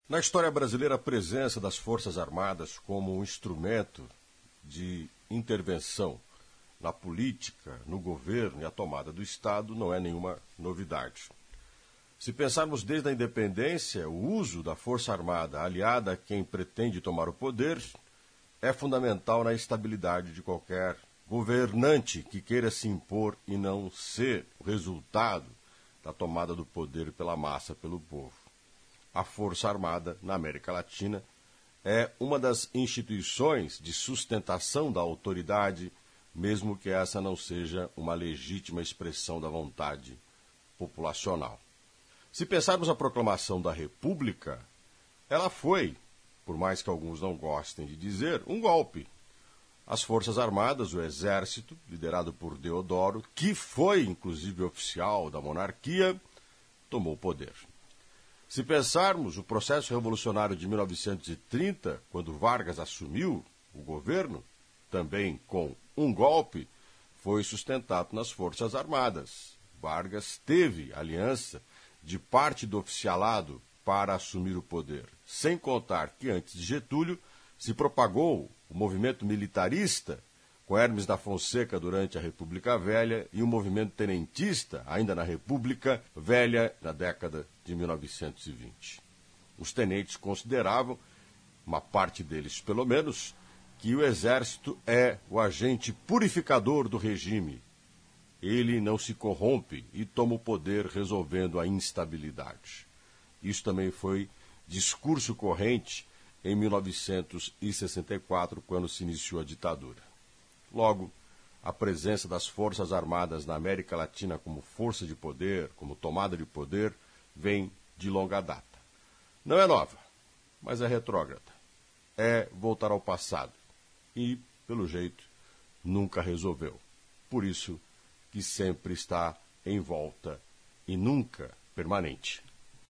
Na história brasileira, a presença das Forças Armadas como um instrumento de intervenção na política, no governo e a tomada do Estado não é nenhuma novidade. Se pensarmos desde a independência, o uso da Força Armada aliada a quem pretende tomar o poder é fundamental na estabilidade de qualquer governante que queira se impor e não ser o resultado da tomada do poder pela massa, pelo povo. A Força Armada, na América Latina, é uma das instituições de sustentação da autoridade, mesmo que essa não seja uma legítima expressão da vontade populacional. Se pensarmos a proclamação da República, ela foi, por mais que alguns não gostem de dizer, um golpe. As Forças Armadas, o Exército, liderado por Deodoro, que foi inclusive oficial da monarquia, tomou o poder. Se pensarmos o processo revolucionário de 1930, quando Vargas assumiu o governo, também com um golpe, foi sustentado nas Forças Armadas. Vargas teve aliança de parte do oficialado para assumir o poder, sem contar que antes de Getúlio se propagou o movimento militarista com Hermes da Fonseca durante a República Velha e o movimento tenentista, ainda na República Velha, na década de 1920. Os tenentes consideravam, uma parte deles pelo menos, que o Exército é o agente purificador do regime. Ele não se corrompe e toma o poder resolvendo a instabilidade. Isso também foi discurso corrente em 1964, quando se iniciou a ditadura. Logo, a presença das Forças Armadas na América Latina como força de poder, como tomada de poder, vem de longa data. Não é nova, mas é retrógrada. É voltar ao passado. E, pelo jeito, nunca resolveu. Por isso que sempre está em volta e nunca permanente.